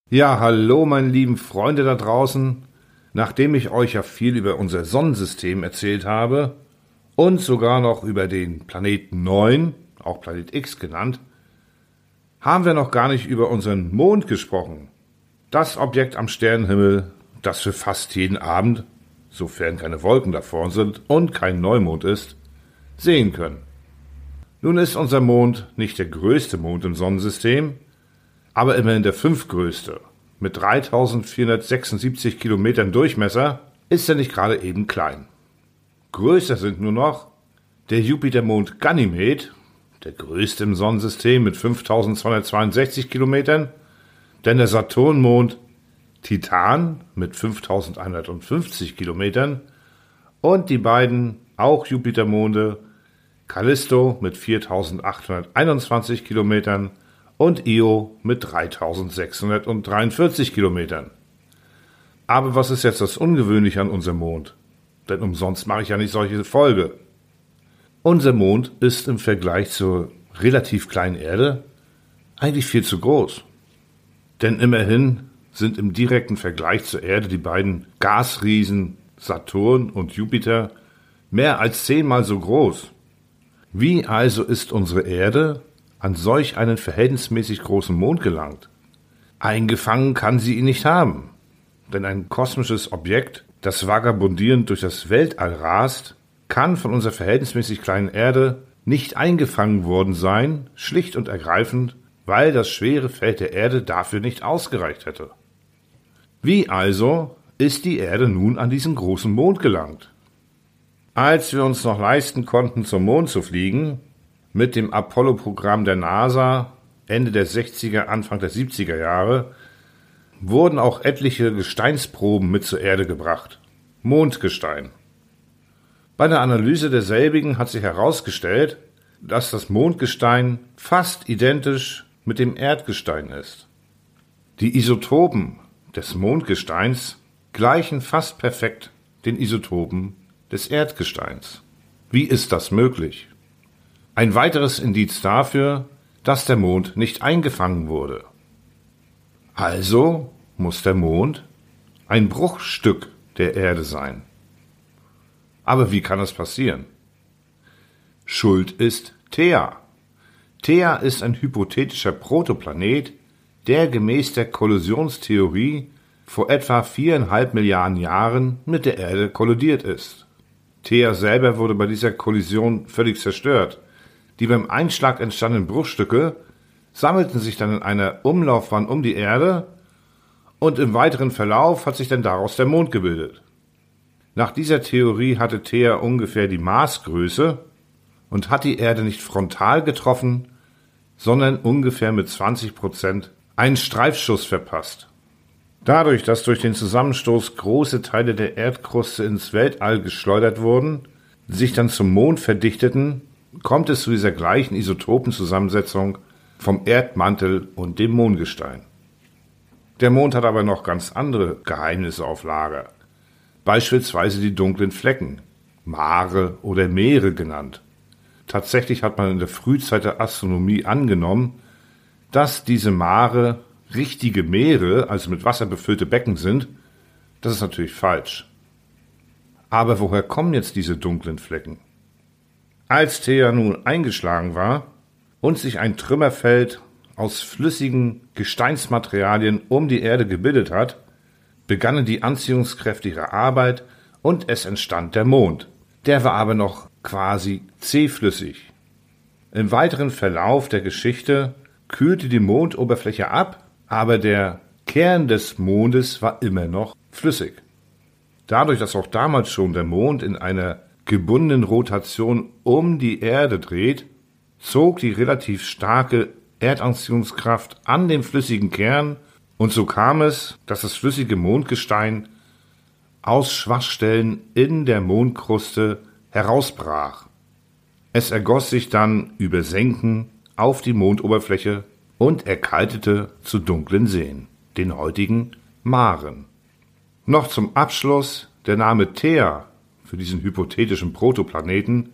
Ja, hallo meine lieben Freunde da draußen. Nachdem ich euch ja viel über unser Sonnensystem erzählt habe und sogar noch über den Planeten 9, auch Planet X genannt, haben wir noch gar nicht über unseren Mond gesprochen. Das Objekt am Sternenhimmel, das wir fast jeden Abend, sofern keine Wolken davor sind und kein Neumond ist, sehen können. Nun ist unser Mond nicht der größte Mond im Sonnensystem, aber immerhin der fünftgrößte. Mit 3476 Kilometern Durchmesser ist er nicht gerade eben klein. Größer sind nur noch der Jupitermond Ganymed, der größte im Sonnensystem mit 5262 Kilometern, dann der Saturnmond Titan mit 5150 Kilometern und die beiden auch Jupitermonde Callisto mit 4821 Kilometern und Io mit 3643 Kilometern. Aber was ist jetzt das Ungewöhnliche an unserem Mond? Denn umsonst mache ich ja nicht solche Folge. Unser Mond ist im Vergleich zur relativ kleinen Erde eigentlich viel zu groß. Denn immerhin sind im direkten Vergleich zur Erde die beiden Gasriesen Saturn und Jupiter mehr als 10-mal so groß. Wie also ist unsere Erde an solch einen verhältnismäßig großen Mond gelangt? Eingefangen kann sie ihn nicht haben, denn ein kosmisches Objekt, das vagabundierend durch das Weltall rast, kann von unserer verhältnismäßig kleinen Erde nicht eingefangen worden sein, schlicht und ergreifend, weil das schwere Feld der Erde dafür nicht ausgereicht hätte. Wie also ist die Erde nun an diesen großen Mond gelangt? Als wir uns noch leisten konnten, zum Mond zu fliegen, mit dem Apollo-Programm der NASA Ende der 60er, Anfang der 70er Jahre, wurden auch etliche Gesteinsproben mit zur Erde gebracht. Mondgestein. Bei der Analyse derselbigen hat sich herausgestellt, dass das Mondgestein fast identisch mit dem Erdgestein ist. Die Isotopen des Mondgesteins gleichen fast perfekt den Isotopen des Erdgesteins. Wie ist das möglich? Ein weiteres Indiz dafür, dass der Mond nicht eingefangen wurde. Also muss der Mond ein Bruchstück der Erde sein. Aber wie kann das passieren? Schuld ist Theia. Theia ist ein hypothetischer Protoplanet, der gemäß der Kollisionstheorie vor etwa 4,5 Milliarden Jahren mit der Erde kollidiert ist. Theia selber wurde bei dieser Kollision völlig zerstört. Die beim Einschlag entstandenen Bruchstücke sammelten sich dann in einer Umlaufbahn um die Erde und im weiteren Verlauf hat sich dann daraus der Mond gebildet. Nach dieser Theorie hatte Theia ungefähr die Marsgröße und hat die Erde nicht frontal getroffen, sondern ungefähr mit 20% einen Streifschuss verpasst. Dadurch, dass durch den Zusammenstoß große Teile der Erdkruste ins Weltall geschleudert wurden, sich dann zum Mond verdichteten, kommt es zu dieser gleichen Isotopenzusammensetzung vom Erdmantel und dem Mondgestein. Der Mond hat aber noch ganz andere Geheimnisse auf Lager. Beispielsweise die dunklen Flecken, Mare oder Meere genannt. Tatsächlich hat man in der Frühzeit der Astronomie angenommen, dass diese Mare richtige Meere, also mit Wasser befüllte Becken sind. Das ist natürlich falsch. Aber woher kommen jetzt diese dunklen Flecken? Als Theia nun eingeschlagen war und sich ein Trümmerfeld aus flüssigen Gesteinsmaterialien um die Erde gebildet hat, begannen die Anziehungskräfte ihre Arbeit und es entstand der Mond. Der war aber noch quasi zähflüssig. Im weiteren Verlauf der Geschichte kühlte die Mondoberfläche ab, aber der Kern des Mondes war immer noch flüssig. Dadurch, dass auch damals schon der Mond in einer gebundenen Rotation um die Erde dreht, zog die relativ starke Erdanziehungskraft an den flüssigen Kern und so kam es, dass das flüssige Mondgestein aus Schwachstellen in der Mondkruste herausbrach. Es ergoss sich dann über Senken auf die Mondoberfläche und erkaltete zu dunklen Seen, den heutigen Maren. Noch zum Abschluss, der Name Theia für diesen hypothetischen Protoplaneten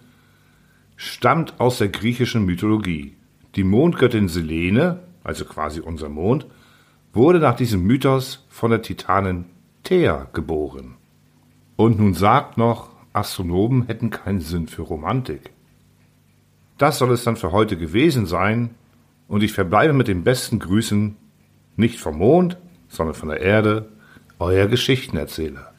stammt aus der griechischen Mythologie. Die Mondgöttin Selene, also quasi unser Mond, wurde nach diesem Mythos von der Titanin Thea geboren. Und nun sagt noch, Astronomen hätten keinen Sinn für Romantik. Das soll es dann für heute gewesen sein, und ich verbleibe mit den besten Grüßen, nicht vom Mond, sondern von der Erde, euer Geschichtenerzähler.